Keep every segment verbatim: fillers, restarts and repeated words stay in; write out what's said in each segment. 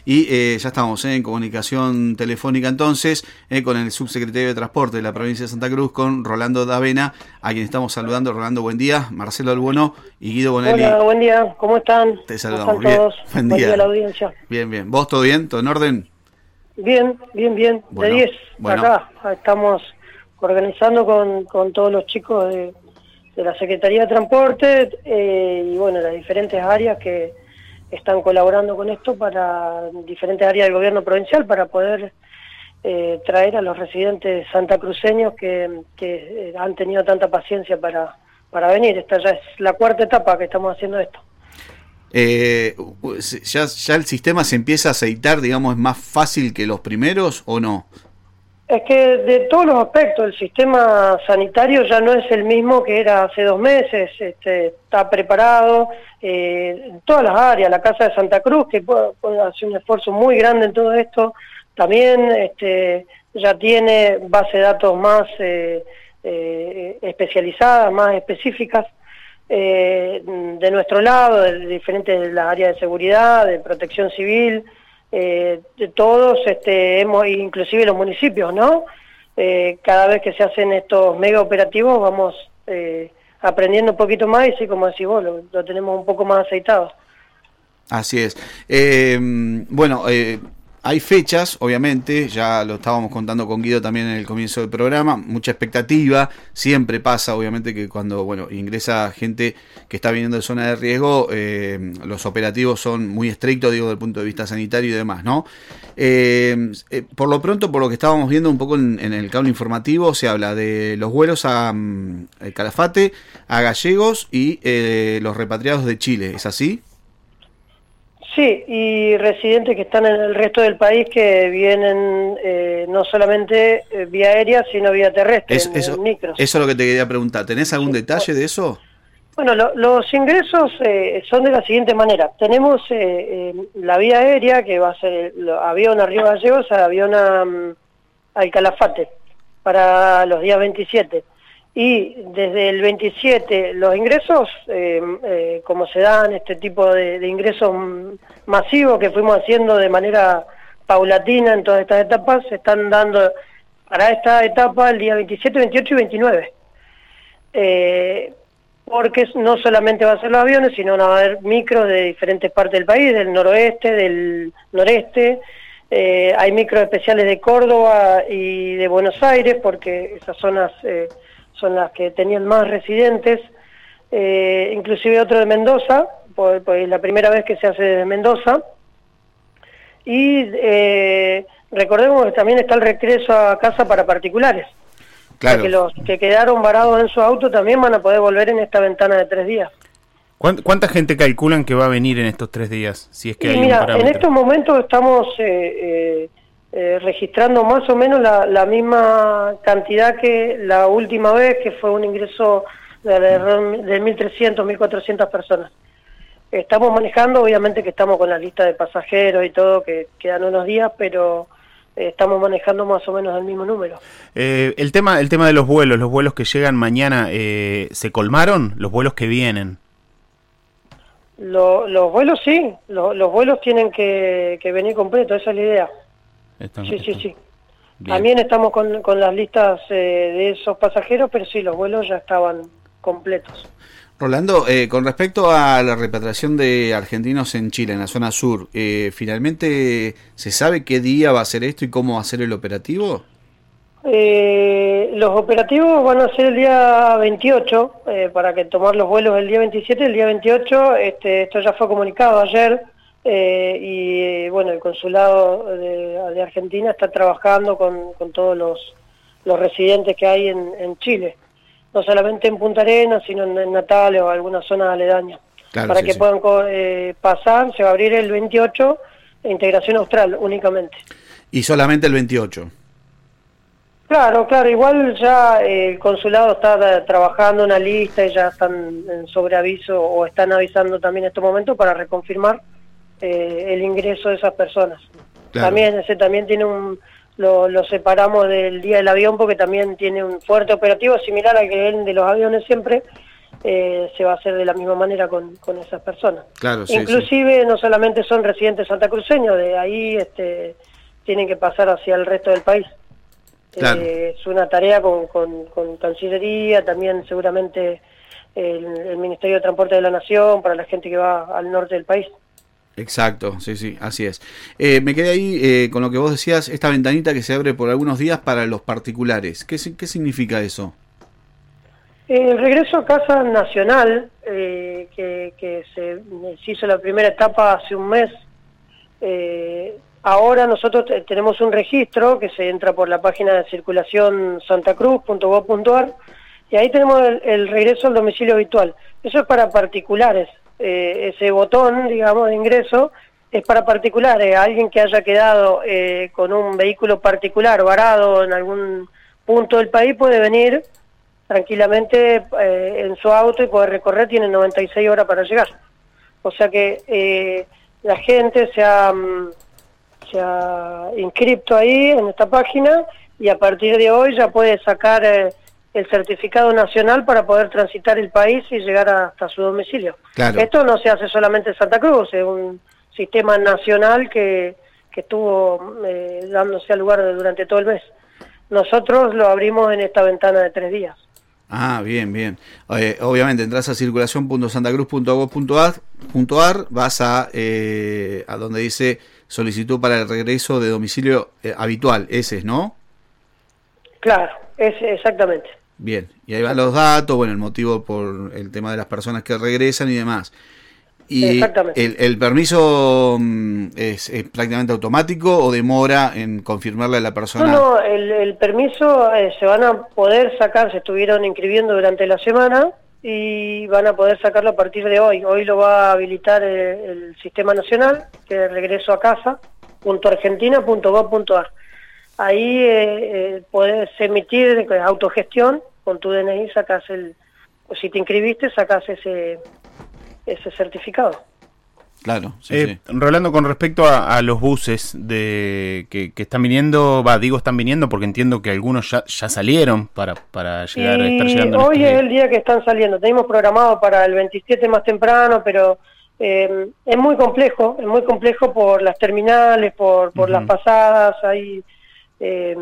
y eh, ya estamos eh, en comunicación telefónica entonces eh, con el subsecretario de Transporte de la provincia de Santa Cruz, con Rolando Davena, a quien estamos saludando. Rolando, buen día. Marcelo Albuono y Guido Bonelli. Hola, buen día. ¿Cómo están? Te saludamos. ¿Cómo están todos? Bien. Buen Buen día. día a la audiencia. Bien, bien. ¿Vos todo bien? ¿Todo en orden? Bien, bien, bien. Bueno, de diez. bueno. Acá estamos organizando con, con todos los chicos de, de la Secretaría de Transporte eh, y bueno, las diferentes áreas que están colaborando con esto, para diferentes áreas del gobierno provincial, para poder eh, traer a los residentes santacruceños que, que han tenido tanta paciencia para, para venir. Esta ya es la cuarta etapa que estamos haciendo esto. Eh, ya, ¿Ya el sistema se empieza a aceitar, digamos, es más fácil que los primeros o no? Es que de todos los aspectos el sistema sanitario ya no es el mismo que era hace dos meses, este, está preparado eh, en todas las áreas. La Casa de Santa Cruz, que puede, puede hacer un esfuerzo muy grande en todo esto, también este, ya tiene base de datos más eh, eh, especializadas, más específicas. Eh, de nuestro lado, de diferentes de las áreas de seguridad, de protección civil, eh, de todos, este, hemos, inclusive los municipios, ¿no? Eh, cada vez que se hacen estos mega operativos vamos eh, aprendiendo un poquito más y sí, como decís vos, lo, lo tenemos un poco más aceitado. Así es. Eh, bueno, eh, hay fechas, obviamente, ya lo estábamos contando con Guido también en el comienzo del programa, mucha expectativa, siempre pasa, obviamente, que cuando bueno ingresa gente que está viniendo de zona de riesgo, eh, los operativos son muy estrictos, digo, desde el punto de vista sanitario y demás, ¿no? Eh, eh, por lo pronto, por lo que estábamos viendo un poco en, en el cable informativo, se habla de los vuelos a um, Calafate, a Gallegos y eh, los repatriados de Chile, ¿es así? Sí, y residentes que están en el resto del país que vienen eh, no solamente eh, vía aérea, sino vía terrestre, Es, en, eso, en micros. Eso es lo que te quería preguntar. ¿Tenés algún Sí. detalle de eso? Bueno, lo, los ingresos eh, son de la siguiente manera. Tenemos eh, eh, la vía aérea, que va a ser el avión a Río Gallegos, avión a, um, al Calafate, para los días veintisiete. Y desde el veintisiete los ingresos, eh, eh, como se dan este tipo de, de ingresos masivos que fuimos haciendo de manera paulatina en todas estas etapas, se están dando para esta etapa el día veintisiete, veintiocho y veintinueve. Eh, porque no solamente va a ser los aviones, sino van a haber micros de diferentes partes del país, del noroeste, del noreste. Eh, hay micros especiales de Córdoba y de Buenos Aires, porque esas zonas eh, son las que tenían más residentes, eh, inclusive otro de Mendoza, pues, pues la primera vez que se hace desde Mendoza. Y eh, recordemos que también está el regreso a casa para particulares. Claro. Que los que quedaron varados en su auto también van a poder volver en esta ventana de tres días. ¿Cuánta gente calculan que va a venir en estos tres días? Si es que y hay mira, un parámetro. En estos momentos estamos eh, eh, eh, registrando más o menos la, la misma cantidad que la última vez, que fue un ingreso de, de, de mil trescientas, mil cuatrocientas personas. Estamos manejando, obviamente que estamos con la lista de pasajeros y todo, que quedan unos días, pero estamos manejando más o menos el mismo número. Eh, el tema el tema de los vuelos, los vuelos que llegan mañana, eh, ¿se colmaron? Los vuelos que vienen. Lo, los vuelos sí, lo, los vuelos tienen que, que venir completos, esa es la idea. Están, sí, están. sí, sí. Bien. También estamos con, con las listas eh, de esos pasajeros, pero sí, los vuelos ya estaban completos. Rolando, eh, con respecto a la repatriación de argentinos en Chile, en la zona sur, eh, ¿finalmente se sabe qué día va a ser esto y cómo va a ser el operativo? Eh, los operativos van a ser el día veintiocho, eh, para que tomar los vuelos el día veintisiete, el día veintiocho, este, esto ya fue comunicado ayer, eh, y bueno, el consulado de, de Argentina está trabajando con, con todos los, los residentes que hay en, en Chile. No solamente en Punta Arenas, sino en, en Natal o algunas zonas aledañas. Claro, para sí, que sí. puedan eh, pasar, se va a abrir el veintiocho, integración austral únicamente. Y solamente el veintiocho. Claro, claro, igual ya eh, el consulado está trabajando una lista y ya están en sobreaviso o están avisando también en estos momentos para reconfirmar eh, el ingreso de esas personas. Claro. También ese también tiene un... Lo, lo separamos del día del avión porque también tiene un fuerte operativo similar al que es de los aviones siempre, eh, se va a hacer de la misma manera con, con esas personas. Claro, sí, Inclusive sí. no solamente son residentes santacruceños, de ahí este, tienen que pasar hacia el resto del país. Claro. Eh, es una tarea con, con, con Cancillería, también seguramente el, el Ministerio de Transporte de la Nación, para la gente que va al norte del país. Exacto, sí, sí, así es. Eh, me quedé ahí eh, con lo que vos decías, esta ventanita que se abre por algunos días para los particulares. ¿Qué, qué significa eso? El regreso a casa nacional, eh, que, que se, se hizo la primera etapa hace un mes, eh, ahora nosotros tenemos un registro que se entra por la página de circulación santacruz punto gob punto ar y ahí tenemos el, el regreso al domicilio habitual. Eso es para particulares. Eh, ese botón, digamos, de ingreso es para particulares. Alguien que haya quedado eh, con un vehículo particular varado en algún punto del país puede venir tranquilamente eh, en su auto y poder recorrer. Tiene noventa y seis horas para llegar. O sea que eh, la gente se ha, se ha inscrito ahí en esta página y a partir de hoy ya puede sacar eh, el certificado nacional para poder transitar el país y llegar hasta su domicilio. Claro. Esto no se hace solamente en Santa Cruz, es un sistema nacional que, que estuvo eh, dándose al lugar durante todo el mes. Nosotros lo abrimos en esta ventana de tres días. Ah, bien, bien. Eh, obviamente entras a circulación punto santacruz punto gob punto ar, vas a, eh, a donde dice solicitud para el regreso de domicilio eh, habitual, ese es, ¿no? Claro, es exactamente. Bien, y ahí van los datos, bueno, el motivo por el tema de las personas que regresan y demás. ¿Y Exactamente. el, el permiso es, es prácticamente automático o demora en confirmarle a la persona? No, no, el, el permiso eh, se van a poder sacar, se estuvieron inscribiendo durante la semana y van a poder sacarlo a partir de hoy. Hoy lo va a habilitar el, el Sistema Nacional, que es regreso a casa punto argentina punto gob punto ar. Ahí eh, eh, podés emitir autogestión, con tu D N I sacas el, o si te inscribiste sacas ese, ese certificado. Claro, sí, eh, sí. Rolando, con respecto a, a los buses de que, que están viniendo, va, digo están viniendo porque entiendo que algunos ya, ya salieron para, para llegar, y estar llegando. En hoy estos es días. el día que están saliendo, tenemos programado para el veintisiete más temprano, pero eh, es muy complejo, es muy complejo por las terminales, por, por uh-huh. las pasadas, hay... Eh,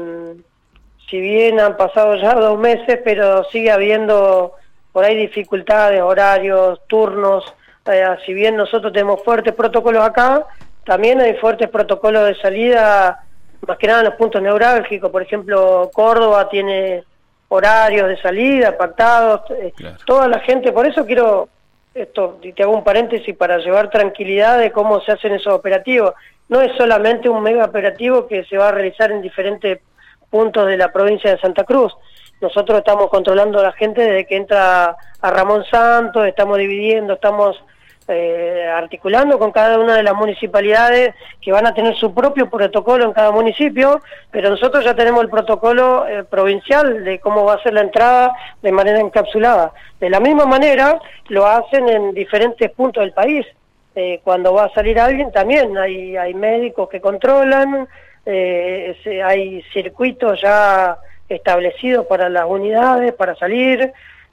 si bien han pasado ya dos meses, pero sigue habiendo por ahí dificultades, horarios, turnos. Eh, si bien nosotros tenemos fuertes protocolos acá, también hay fuertes protocolos de salida, más que nada en los puntos neurálgicos. Por ejemplo, Córdoba tiene horarios de salida pactados. Eh, claro. Toda la gente, por eso quiero, esto te hago un paréntesis para llevar tranquilidad de cómo se hacen esos operativos. No es solamente un mega operativo que se va a realizar en diferentes puntos de la provincia de Santa Cruz. Nosotros estamos controlando a la gente desde que entra a Ramón Santos, estamos dividiendo, estamos eh, articulando con cada una de las municipalidades que van a tener su propio protocolo en cada municipio, pero nosotros ya tenemos el protocolo eh, provincial de cómo va a ser la entrada de manera encapsulada. De la misma manera lo hacen en diferentes puntos del país. Eh, cuando va a salir alguien también hay, hay médicos que controlan, eh, ese, hay circuitos ya establecidos para las unidades, para salir,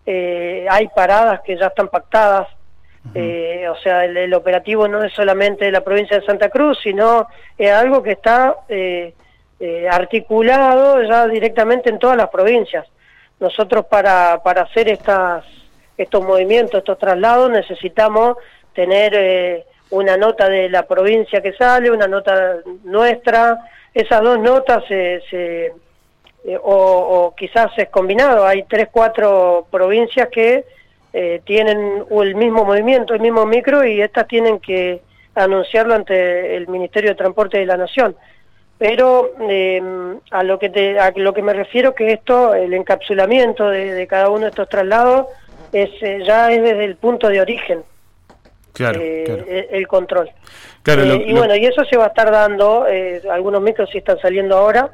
eh, hay paradas que ya están pactadas, uh-huh. eh, o sea, el, el operativo no es solamente de la provincia de Santa Cruz, sino es algo que está eh, eh, articulado ya directamente en todas las provincias. Nosotros para, para hacer estas, estos movimientos, estos traslados, necesitamos tener eh, una nota de la provincia que sale, una nota nuestra. Esas dos notas se, se eh, o, o quizás es combinado, hay tres, cuatro provincias que eh, tienen el mismo movimiento, el mismo micro, y estas tienen que anunciarlo ante el Ministerio de Transporte de la Nación. Pero eh, a lo que te, a lo que me refiero que esto, el encapsulamiento de, de cada uno de estos traslados es eh, ya es desde el punto de origen. Claro, eh, claro. El, el control. Claro, eh, lo, y lo... bueno, y eso se va a estar dando, eh, algunos micros sí están saliendo ahora,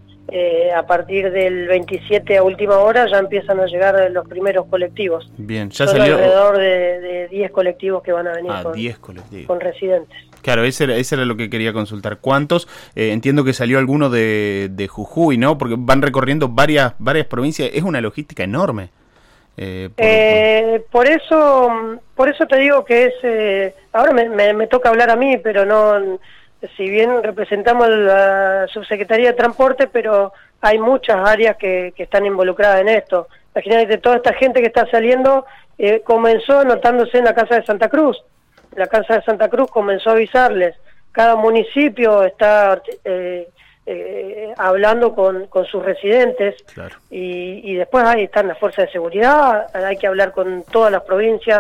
eh, a partir del veintisiete a última hora ya empiezan a llegar los primeros colectivos. Bien, ya Son salió alrededor de, de diez colectivos que van a venir ah, con, diez colectivos. con residentes. Claro, ese era, ese era lo que quería consultar. ¿Cuántos? Eh, entiendo que salió alguno de, de Jujuy, ¿no? Porque van recorriendo varias varias provincias. Es una logística enorme. Eh, por, eh, por eso por eso te digo que es... Eh, ahora me, me, me toca hablar a mí, pero no... Si bien representamos la Subsecretaría de Transporte, pero hay muchas áreas que, que están involucradas en esto. Imagínate, toda esta gente que está saliendo eh, comenzó anotándose en la Casa de Santa Cruz. La Casa de Santa Cruz comenzó a avisarles. Cada municipio está eh, eh, hablando con, con sus residentes. Claro. y, y después ahí están las fuerzas de seguridad, hay que hablar con todas las provincias.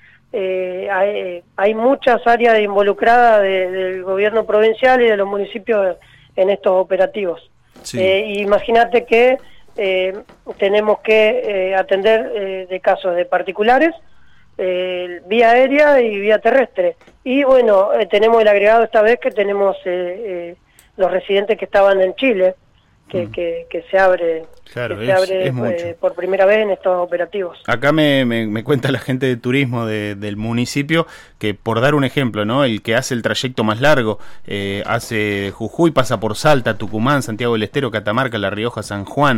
Eh, hay, hay muchas áreas involucradas de, del gobierno provincial y de los municipios en estos operativos. Sí. Eh, imagínate que eh, tenemos que eh, atender eh, de casos de particulares, eh, vía aérea y vía terrestre. Y bueno, eh, tenemos el agregado esta vez que tenemos eh, eh, los residentes que estaban en Chile, que, mm. que, que se abre, claro, que se es, abre es eh, por primera vez en estos operativos. Acá me, me, me cuenta la gente de turismo de, del municipio que, por dar un ejemplo, ¿no? El que hace el trayecto más largo, eh, hace Jujuy, pasa por Salta, Tucumán, Santiago del Estero, Catamarca, La Rioja, San Juan.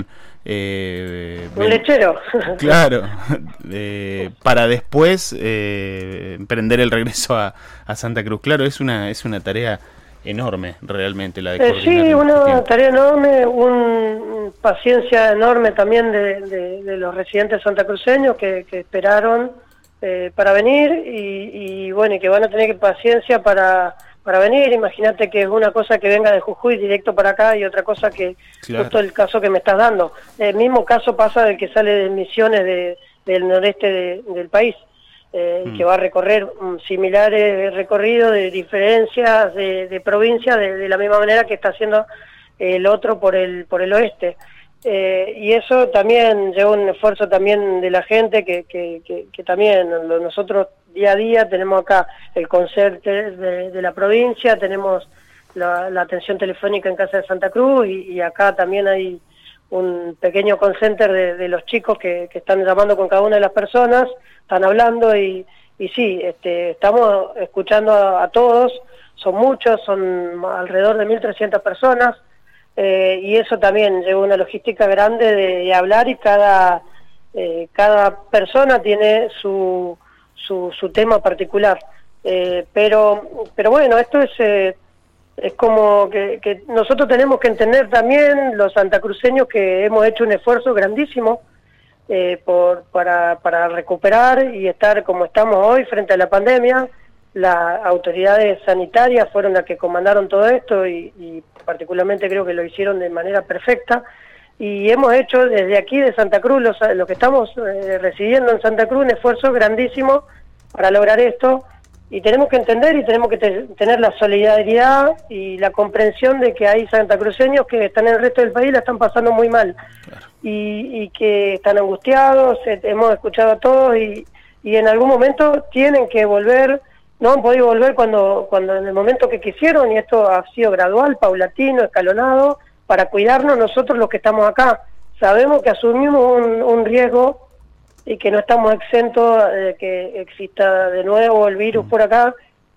Eh, un lechero. Claro, eh, para después eh, emprender el regreso a, a Santa Cruz. Claro, es una, es una tarea enorme realmente la de eh, coordinar. Sí, una tiempo. tarea enorme, una paciencia enorme también de, de, de los residentes santacruceños que, que esperaron eh, para venir y, y bueno, y que van a tener paciencia para, para venir. Imagínate que es una cosa que venga de Jujuy directo para acá y otra cosa que claro. justo el caso que me estás dando. El mismo caso pasa del que sale de Misiones de, del noreste de, del país. Eh, mm. que va a recorrer um, similares recorridos de diferencias de, de provincia de, de la misma manera que está haciendo el otro por el por el oeste. Eh, y eso también lleva un esfuerzo también de la gente que, que, que, que también nosotros día a día tenemos acá el conserje de, de la provincia, tenemos la, la atención telefónica en Casa de Santa Cruz y, y acá también hay un pequeño call center de, de los chicos que, que están llamando con cada una de las personas, están hablando y, y sí, este, estamos escuchando a, a todos, son muchos, son alrededor de mil trescientas personas, eh, y eso también lleva una logística grande de, de hablar y cada, eh, cada persona tiene su, su, su tema particular. Eh, pero, pero bueno, esto es... Eh, Es como que, que nosotros tenemos que entender también, los santacruceños, que hemos hecho un esfuerzo grandísimo eh, por, para, para recuperar y estar como estamos hoy frente a la pandemia. Las autoridades sanitarias fueron las que comandaron todo esto y, y particularmente creo que lo hicieron de manera perfecta. Y hemos hecho desde aquí de Santa Cruz, los, los que estamos eh, residiendo en Santa Cruz, un esfuerzo grandísimo para lograr esto. Y tenemos que entender y tenemos que te, tener la solidaridad y la comprensión de que hay santacruceños que están en el resto del país y la están pasando muy mal. Claro. Y, y que están angustiados, eh, hemos escuchado a todos y, y en algún momento tienen que volver, no han podido volver cuando, cuando en el momento que quisieron, y esto ha sido gradual, paulatino, escalonado, para cuidarnos nosotros los que estamos acá. Sabemos que asumimos un, un riesgo y que no estamos exentos de que exista de nuevo el virus por acá,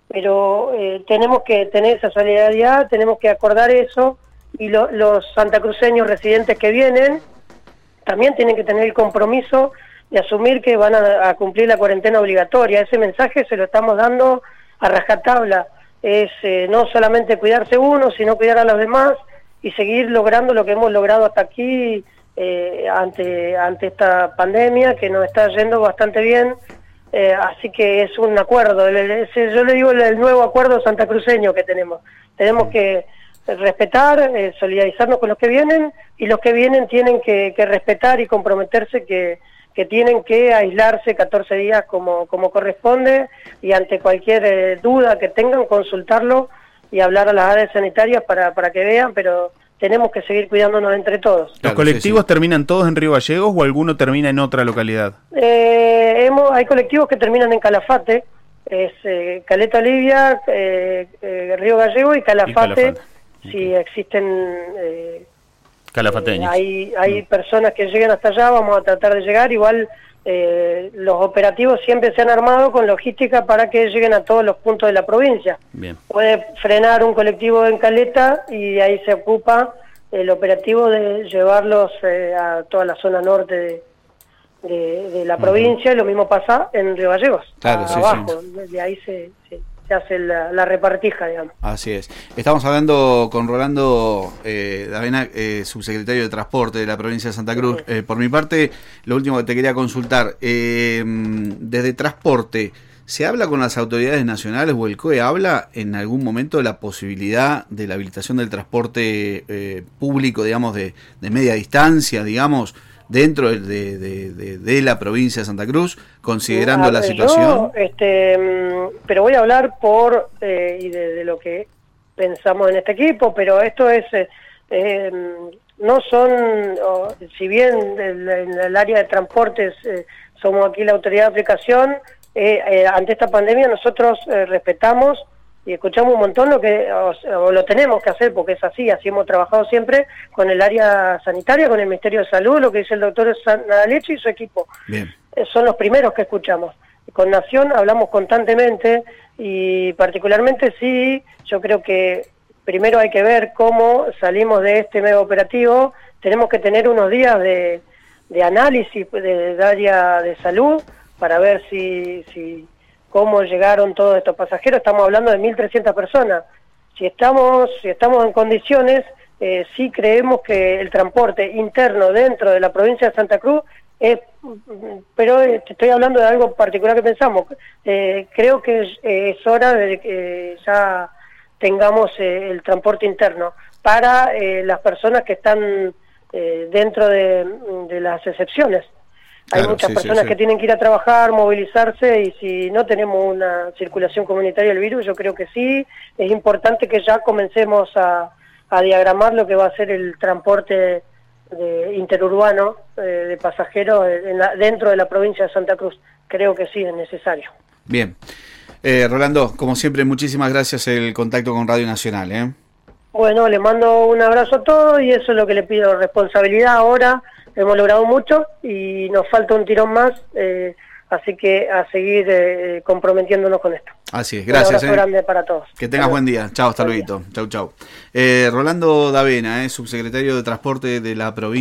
pero eh, tenemos que tener esa solidaridad, tenemos que acordar eso, y lo, los santacruceños residentes que vienen también tienen que tener el compromiso de asumir que van a, a cumplir la cuarentena obligatoria. Ese mensaje se lo estamos dando a rajatabla, es eh, no solamente cuidarse uno, sino cuidar a los demás y seguir logrando lo que hemos logrado hasta aquí, Eh, ante ante esta pandemia que nos está yendo bastante bien, eh, así que es un acuerdo, el, el, ese, yo le digo el, el nuevo acuerdo santacruceño que tenemos, tenemos que respetar, eh, solidarizarnos con los que vienen y los que vienen tienen que, que respetar y comprometerse que, que tienen que aislarse catorce días como, como corresponde y ante cualquier eh, duda que tengan consultarlo y hablar a las áreas sanitarias para, para que vean, pero tenemos que seguir cuidándonos entre todos. ¿Los Claro, colectivos sí, sí. terminan todos en Río Gallegos o alguno termina en otra localidad? Eh, hemos, hay colectivos que terminan en Calafate, es eh, Caleta Olivia, eh, eh, Río Gallego y Calafate, y Calafate. si Okay. existen... Eh, Calafateños. eh, hay hay mm. personas que lleguen hasta allá, vamos a tratar de llegar, igual eh, los operativos siempre se han armado con logística para que lleguen a todos los puntos de la provincia. Bien. Puede frenar un colectivo en Caleta y ahí se ocupa el operativo de llevarlos eh, a toda la zona norte de, de, de la provincia, uh-huh. y lo mismo pasa en Río Gallegos, claro, abajo, sí, sí. De ahí se, se, se hace la, la repartija, digamos. Así es. Estamos hablando con Rolando eh, Davena, eh, subsecretario de Transporte de la provincia de Santa Cruz. Uh-huh. Eh, por mi parte, lo último que te quería consultar, eh, desde Transporte, ¿se habla con las autoridades nacionales o el C O E habla en algún momento de la posibilidad de la habilitación del transporte eh, público, digamos, de, de media distancia, digamos, dentro de, de, de, de la provincia de Santa Cruz, considerando ver, la situación? Yo, este, pero voy a hablar por, eh, y de, de lo que pensamos en este equipo, pero esto es, eh, eh, no son, oh, si bien en el área de transportes eh, somos aquí la autoridad de aplicación, Eh, eh, ante esta pandemia nosotros eh, respetamos y escuchamos un montón lo que o, o lo tenemos que hacer, porque es así, así hemos trabajado siempre con el área sanitaria, con el Ministerio de Salud, lo que dice el doctor Nadaleche y su equipo. Bien. Eh, son los primeros que escuchamos. Con Nación hablamos constantemente y particularmente sí, yo creo que primero hay que ver cómo salimos de este medio operativo. Tenemos que tener unos días de, de análisis del de área de salud para ver si, si cómo llegaron todos estos pasajeros. Estamos hablando de mil trescientas personas. Si estamos, si estamos en condiciones, eh, sí creemos que el transporte interno dentro de la provincia de Santa Cruz es, pero eh, estoy hablando de algo particular que pensamos. Eh, creo que es, eh, es hora de que ya tengamos eh, el transporte interno para eh, las personas que están eh, dentro de, de las excepciones. Hay claro, muchas sí, personas sí, sí. que tienen que ir a trabajar, movilizarse, y si no tenemos una circulación comunitaria del virus, yo creo que sí, es importante que ya comencemos a, a diagramar lo que va a ser el transporte de, interurbano eh, de pasajeros en la, dentro de la provincia de Santa Cruz. Creo que sí, es necesario. Bien. Eh, Rolando, como siempre, muchísimas gracias el contacto con Radio Nacional. ¿eh? Bueno, le mando un abrazo a todos y eso es lo que le pido, responsabilidad ahora. Hemos logrado mucho y nos falta un tirón más, eh, así que a seguir eh, comprometiéndonos con esto. Así es, gracias. Un abrazo eh. grande para todos. Que tengas buen día. Chao, hasta luego. Chau, chau. Eh, Rolando Davena, eh, subsecretario de Transporte de la provincia.